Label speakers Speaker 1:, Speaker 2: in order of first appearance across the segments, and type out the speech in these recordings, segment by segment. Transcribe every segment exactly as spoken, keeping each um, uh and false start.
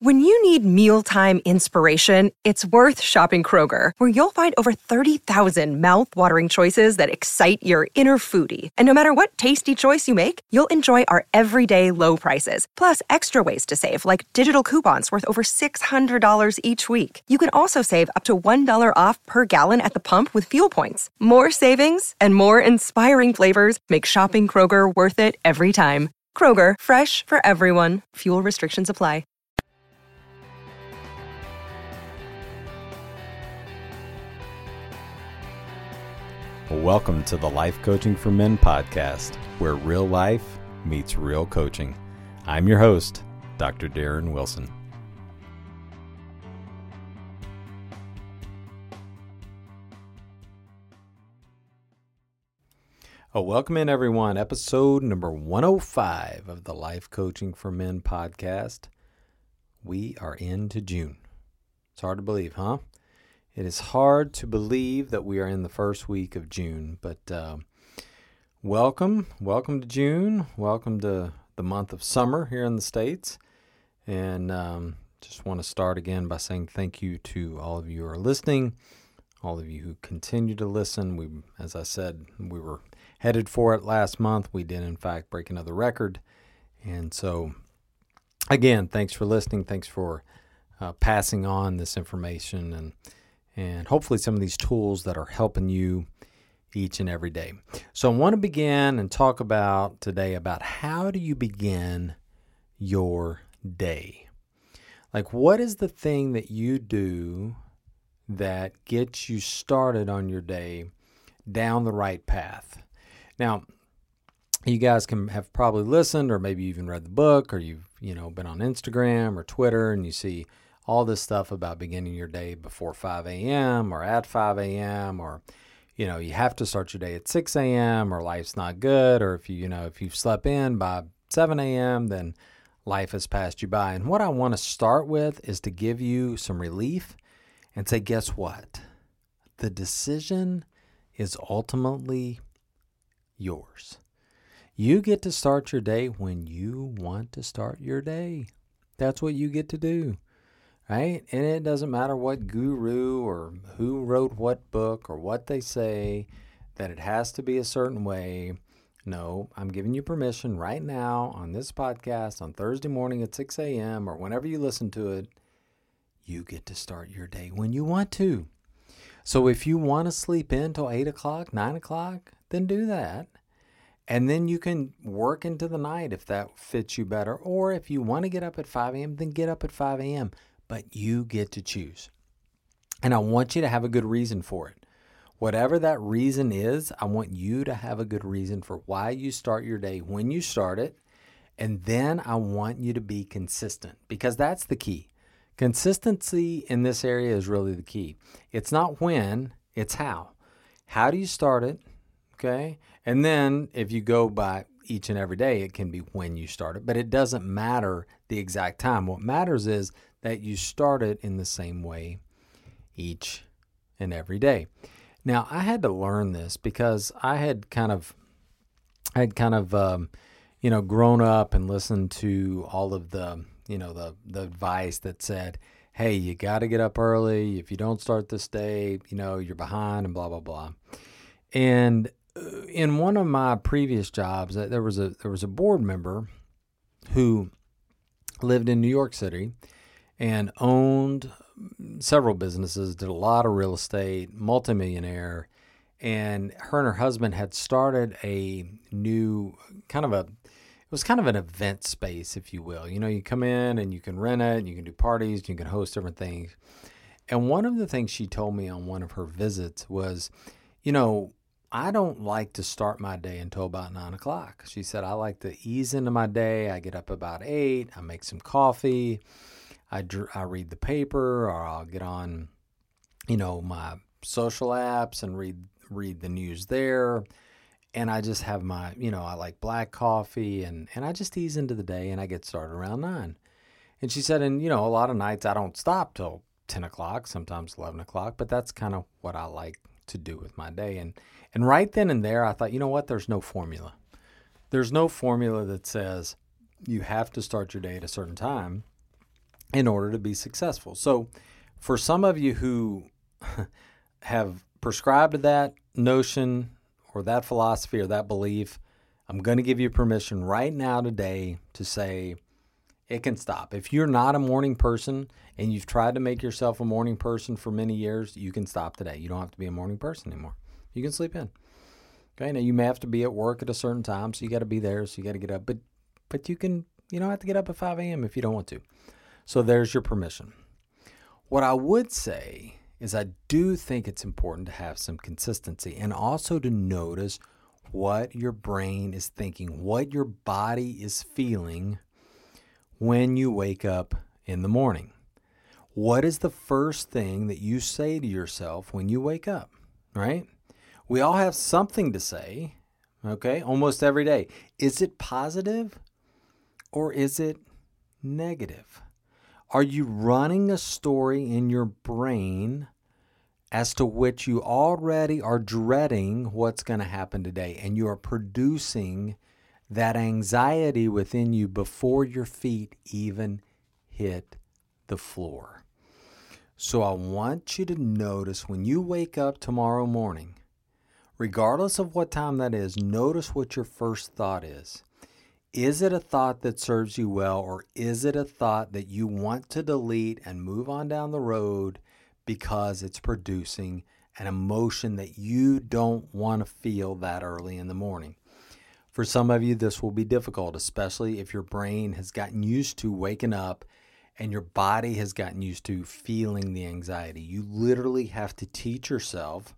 Speaker 1: When you need mealtime inspiration, it's worth shopping Kroger, where you'll find over thirty thousand mouth-watering choices that excite your inner foodie. And no matter what tasty choice you make, you'll enjoy our everyday low prices, plus extra ways to save, like digital coupons worth over six hundred dollars each week. You can also save up to one dollar off per gallon at the pump with fuel points. More savings and more inspiring flavors make shopping Kroger worth it every time. Kroger, fresh for everyone. Fuel restrictions apply.
Speaker 2: Welcome to the Life Coaching for Men podcast, where real life meets real coaching. I'm your host, Doctor Darren Wilson. Oh, welcome in, everyone. Episode number one oh five of the Life Coaching for Men podcast. We are into June. It's hard to believe, huh? It is hard to believe that we are in the first week of June, but uh, welcome. Welcome to June. Welcome to the month of summer here in the States. And um, just want to start again by saying thank you to all of you who are listening, all of you who continue to listen. We, as I said, we were headed for it last month. We did, in fact, break another record. And so, again, thanks for listening. Thanks for uh, passing on this information and And hopefully some of these tools that are helping you each and every day. So I want to begin and talk about today about how do you begin your day? Like, what is the thing that you do that gets you started on your day down the right path? Now, you guys can have probably listened or maybe even read the book, or you've, you know, been on Instagram or Twitter and you see all this stuff about beginning your day before five a.m. or at five a.m. or, you know, you have to start your day at six a.m. or life's not good. Or if you, you know, if you've slept in by seven a.m., then life has passed you by. And what I want to start with is to give you some relief and say, guess what? The decision is ultimately yours. You get to start your day when you want to start your day. That's what you get to do. Right? And it doesn't matter what guru or who wrote what book or what they say, that it has to be a certain way. No, I'm giving you permission right now on this podcast on Thursday morning at six a.m. or whenever you listen to it. You get to start your day when you want to. So if you want to sleep in till eight o'clock, nine o'clock, then do that. And then you can work into the night if that fits you better. Or if you want to get up at five a.m., then get up at five a.m., but you get to choose. And I want you to have a good reason for it. Whatever that reason is, I want you to have a good reason for why you start your day when you start it. And then I want you to be consistent, because that's the key. Consistency in this area is really the key. It's not when, it's how. How do you start it? Okay. And then if you go by each and every day, it can be when you start it, but it doesn't matter the exact time. What matters is that you start it in the same way each and every day. Now, I had to learn this because I had kind of, I had kind of, um, you know, grown up and listened to all of the, you know, the, the advice that said, hey, you got to get up early. If you don't start this day, you know, you're behind and blah, blah, blah. And in one of my previous jobs, there was a, there was a board member who lived in New York City and owned several businesses, did a lot of real estate, multimillionaire, and her and her husband had started a new kind of a, it was kind of an event space, if you will. You know, you come in and you can rent it, and you can do parties, you can host different things. And one of the things she told me on one of her visits was, you know, I don't like to start my day until about nine o'clock. She said, I like to ease into my day. I get up about eight, I make some coffee, I, dr- I read the paper, or I'll get on, you know, my social apps and read read the news there. And I just have my, you know, I like black coffee, and, and I just ease into the day, and I get started around nine. And she said, and, you know, a lot of nights I don't stop till ten o'clock, sometimes eleven o'clock, but that's kind of what I like to do with my day. And, and right then and there, I thought, you know what, there's no formula. There's no formula that says you have to start your day at a certain time. in order to be successful. So for some of you who have prescribed to that notion or that philosophy or that belief, I'm going to give you permission right now today to say it can stop. If you're not a morning person and you've tried to make yourself a morning person for many years, you can stop today. You don't have to be a morning person anymore. You can sleep in. Okay, now you may have to be at work at a certain time, so you got to be there, so you got to get up. But but you can, you don't have to get up at five a.m. if you don't want to. So there's your permission. What I would say is I do think it's important to have some consistency and also to notice what your brain is thinking, what your body is feeling when you wake up in the morning. What is the first thing that you say to yourself when you wake up, right? We all have something to say, okay, almost every day. Is it positive or is it negative? Are you running a story in your brain as to which you already are dreading what's going to happen today, and you are producing that anxiety within you before your feet even hit the floor? So I want you to notice when you wake up tomorrow morning, regardless of what time that is, notice what your first thought is. Is it a thought that serves you well, or is it a thought that you want to delete and move on down the road because it's producing an emotion that you don't want to feel that early in the morning? For some of you, this will be difficult, especially if your brain has gotten used to waking up and your body has gotten used to feeling the anxiety. You literally have to teach yourself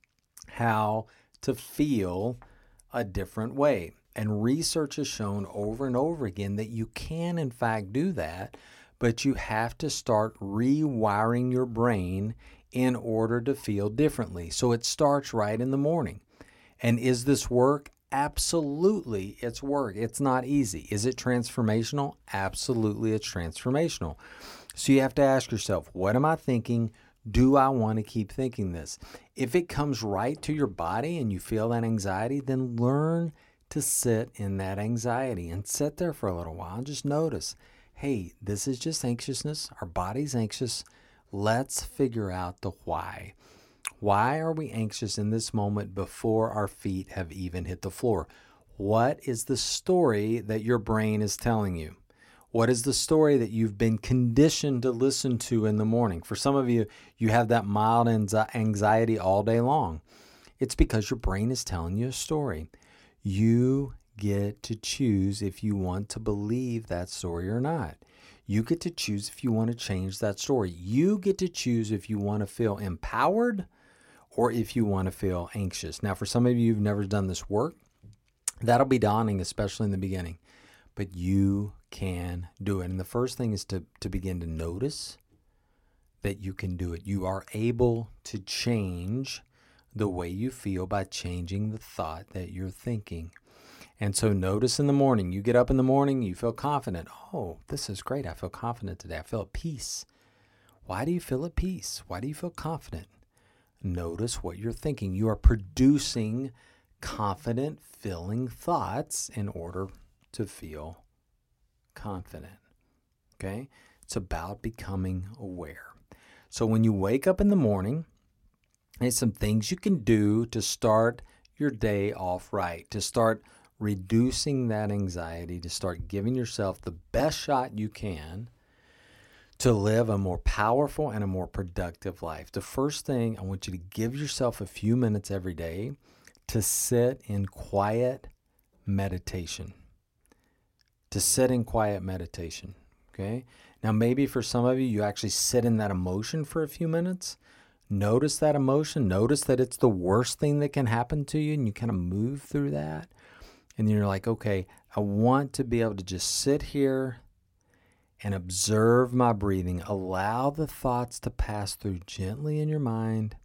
Speaker 2: how to feel a different way. And research has shown over and over again that you can, in fact, do that, but you have to start rewiring your brain in order to feel differently. So it starts right in the morning. And is this work? Absolutely, it's work. It's not easy. Is it transformational? Absolutely, it's transformational. So you have to ask yourself, what am I thinking? Do I want to keep thinking this? If it comes right to your body and you feel that anxiety, then learn to sit in that anxiety and sit there for a little while and just notice, hey, this is just anxiousness. Our body's anxious. Let's figure out the why. Why are we anxious in this moment before our feet have even hit the floor? What is the story that your brain is telling you? What is the story that you've been conditioned to listen to in the morning? For some of you, you have that mild anxiety all day long. It's because your brain is telling you a story. You get to choose if you want to believe that story or not. You get to choose if you want to change that story. You get to choose if you want to feel empowered or if you want to feel anxious. Now, for some of you who've never done this work, that'll be daunting, especially in the beginning. But you can do it. And the first thing is to, to begin to notice that you can do it. You are able to change the way you feel by changing the thought that you're thinking. And so notice in the morning, you get up in the morning, you feel confident. Oh, this is great. I feel confident today. I feel at peace. Why do you feel at peace? Why do you feel confident? Notice what you're thinking. You are producing confident, filling thoughts in order to feel confident. Okay? It's about becoming aware. So when you wake up in the morning, there's some things you can do to start your day off right, to start reducing that anxiety, to start giving yourself the best shot you can to live a more powerful and a more productive life. The first thing, I want you to give yourself a few minutes every day to sit in quiet meditation. To sit in quiet meditation, okay? Now, maybe for some of you, you actually sit in that emotion for a few minutes. Notice that emotion. Notice that it's the worst thing that can happen to you, and you kind of move through that. And then you're like, okay, I want to be able to just sit here and observe my breathing. Allow the thoughts to pass through gently in your mind.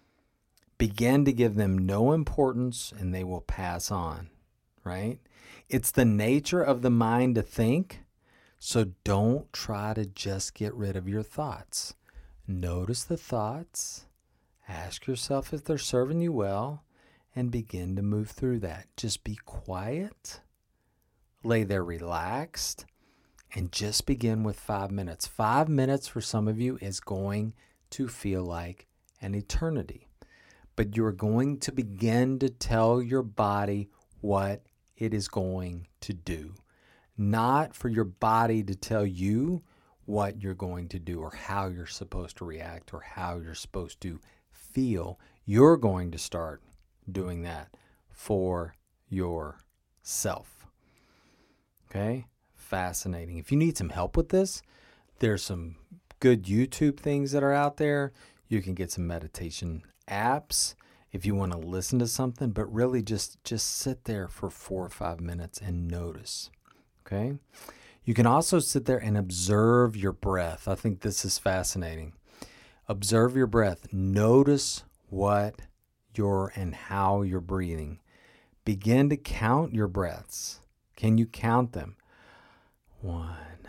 Speaker 2: Begin to give them no importance, and they will pass on, right? It's the nature of the mind to think, so don't try to just get rid of your thoughts. Notice the thoughts, ask yourself if they're serving you well, and begin to move through that. Just be quiet, lay there relaxed, And just begin with five minutes. Five minutes for some of you is going to feel like an eternity. But you're going to begin to tell your body what it is going to do. Not for your body to tell you what you're going to do or how you're supposed to react or how you're supposed to feel. You're going to start doing that for yourself. Okay? Fascinating. If you need some help with this, there's some good YouTube things that are out there. You can get some meditation apps if you want to listen to something, but really just, just sit there for four or five minutes and notice. Okay? You can also sit there and observe your breath. I think this is fascinating. Observe your breath. Notice what you're and how you're breathing. Begin to count your breaths. Can you count them? One,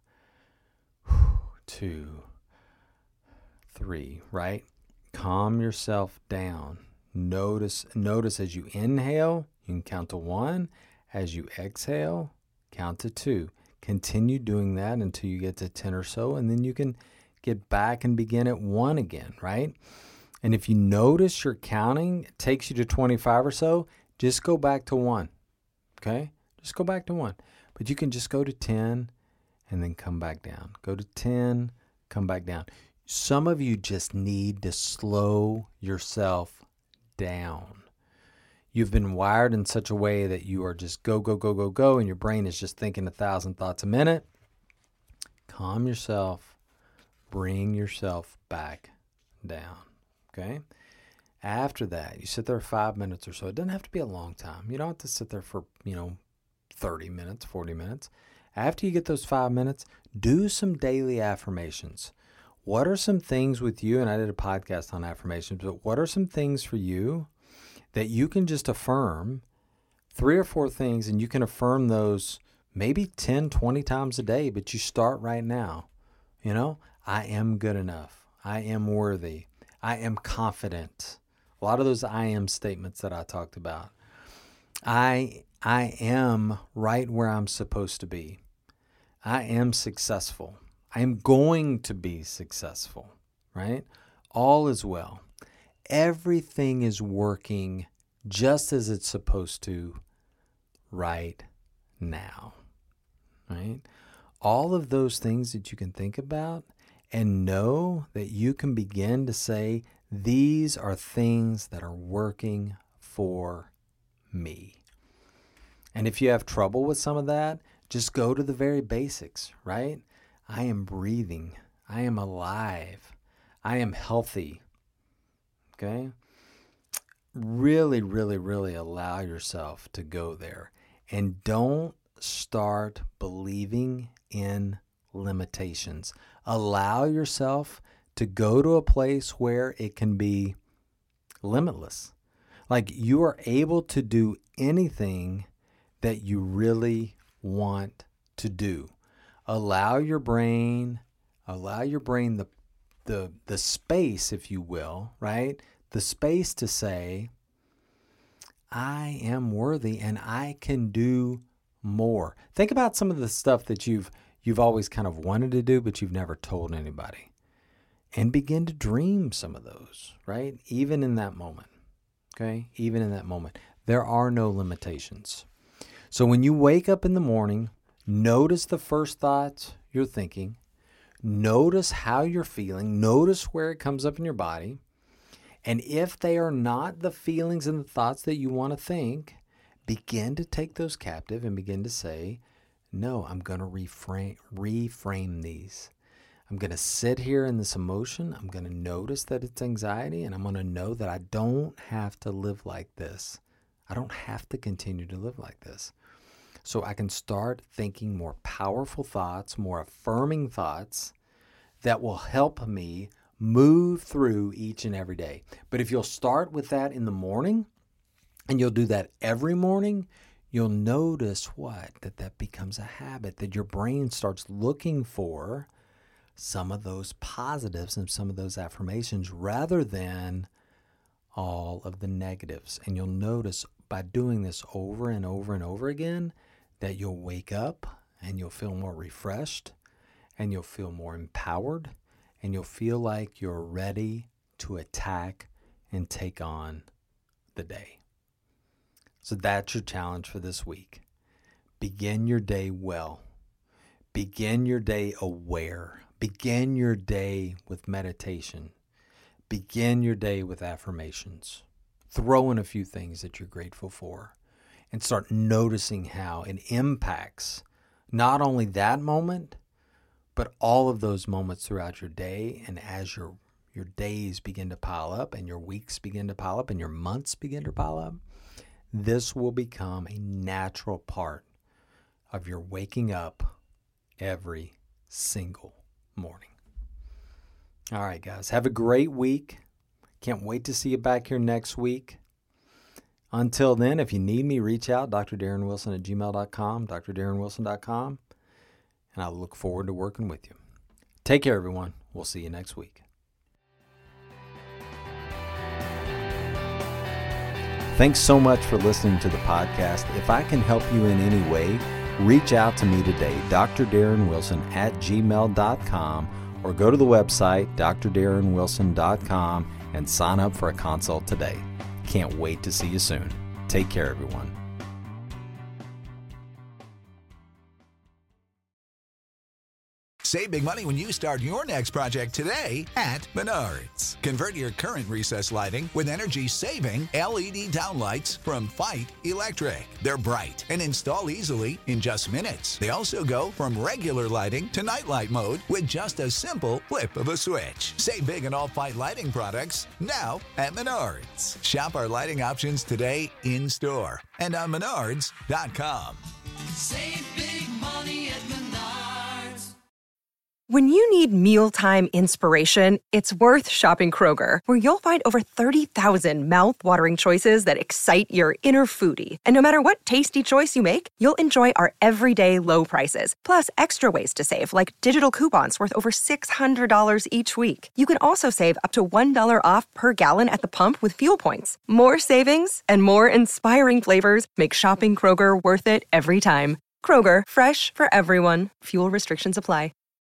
Speaker 2: two, three, right? Calm yourself down. Notice, notice as you inhale, you can count to one. As you exhale, count to two. Continue doing that until you get to ten or so, and then you can get back and begin at one again, right? And if you notice your counting it takes you to twenty-five or so, just go back to one, okay? Just go back to one. But you can just go to ten and then come back down. Go to ten, come back down. Some of you just need to slow yourself down. You've been wired in such a way that you are just go, go, go, go, go, and your brain is just thinking a thousand thoughts a minute. Calm yourself. Bring yourself back down, okay? After that, you sit there five minutes or so. It doesn't have to be a long time. You don't have to sit there for, you know, thirty minutes, forty minutes. After you get those five minutes, do some daily affirmations. What are some things with you, and I did a podcast on affirmations, but what are some things for you that you can just affirm, three or four things, and you can affirm those maybe ten, twenty times a day, but you start right now. You know, I am good enough. I am worthy. I am confident. A lot of those I am statements that I talked about. I I am right where I'm supposed to be. I am successful. I am going to be successful, right? All is well. Everything is working just as it's supposed to right now, right? All of those things that you can think about and know that you can begin to say, these are things that are working for me. And if you have trouble with some of that, just go to the very basics, right? I am breathing. I am alive. I am healthy. Okay? Really, really, really allow yourself to go there. And don't start believing in limitations. Allow yourself to go to a place where it can be limitless. Like you are able to do anything that you really want to do. Allow your brain, allow your brain the the the space, if you will, right? The space to say, I am worthy and I can do more. Think about some of the stuff that you've you've always kind of wanted to do, but you've never told anybody. And begin to dream some of those, right? Even in that moment, okay? Even in that moment. There are no limitations. So when you wake up in the morning, notice the first thoughts you're thinking. Notice how you're feeling. Notice where it comes up in your body. And if they are not the feelings and the thoughts that you want to think, begin to take those captive and begin to say, no, I'm going to reframe, reframe these. I'm going to sit here in this emotion. I'm going to notice that it's anxiety, and I'm going to know that I don't have to live like this. I don't have to continue to live like this. So I can start thinking more powerful thoughts, more affirming thoughts that will help me move through each and every day. But if you'll start with that in the morning, and you'll do that every morning, you'll notice what? That that becomes a habit, that your brain starts looking for some of those positives and some of those affirmations rather than all of the negatives. And you'll notice by doing this over and over and over again that you'll wake up and you'll feel more refreshed, and you'll feel more empowered, and you'll feel like you're ready to attack and take on the day. So that's your challenge for this week. Begin your day well. Begin your day aware. Begin your day with meditation. Begin your day with affirmations. Throw in a few things that you're grateful for and start noticing how it impacts not only that moment, but all of those moments throughout your day. And as your your days begin to pile up and your weeks begin to pile up and your months begin to pile up, this will become a natural part of your waking up every single morning. All right, guys, have a great week. Can't wait to see you back here next week. Until then, if you need me, reach out, D R Darren Wilson at gmail dot com, D R Darren Wilson dot com, and I look forward to working with you. Take care, everyone. We'll see you next week. Thanks so much for listening to the podcast. If I can help you in any way, reach out to me today, D R Darren Wilson at gmail dot com, or go to the website, D R Darren Wilson dot com, and sign up for a consult today. Can't wait to see you soon. Take care, everyone.
Speaker 3: Save big money when you start your next project today at Menards. Convert your current recessed lighting with energy-saving L E D downlights from Fight Electric. They're bright and install easily in just minutes. They also go from regular lighting to nightlight mode with just a simple flip of a switch. Save big on all Fight lighting products now at Menards. Shop our lighting options today in-store and on Menards dot com.
Speaker 4: Save big money at Menards.
Speaker 1: When you need mealtime inspiration, it's worth shopping Kroger, where you'll find over thirty thousand mouth-watering choices that excite your inner foodie. And no matter what tasty choice you make, you'll enjoy our everyday low prices, plus extra ways to save, like digital coupons worth over six hundred dollars each week. You can also save up to one dollar off per gallon at the pump with fuel points. More savings and more inspiring flavors make shopping Kroger worth it every time. Kroger, fresh for everyone. Fuel restrictions apply.